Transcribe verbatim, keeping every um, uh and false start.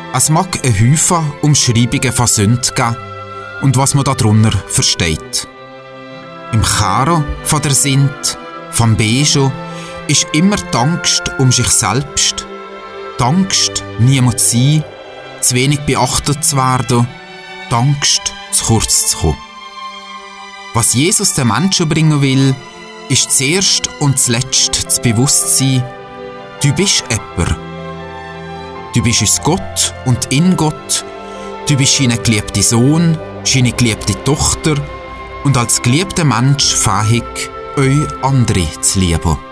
Es mag ein Häufen Umschreibungen von Sünde geben und was man darunter versteht. Im Karo von der Sint, vom Bejo, ist immer die Angst um sich selbst, die Angst, niemand zu sein, zu wenig beachtet zu werden, die Angst, zu kurz zu kommen. Was Jesus den Menschen bringen will, ist zuerst und zuletzt das Bewusstsein, du bist jemand. Du bist uns Gott und in Gott, du bist seine geliebte Sohn, seine geliebte Tochter und als geliebter Mensch fähig, euch andere zu lieben.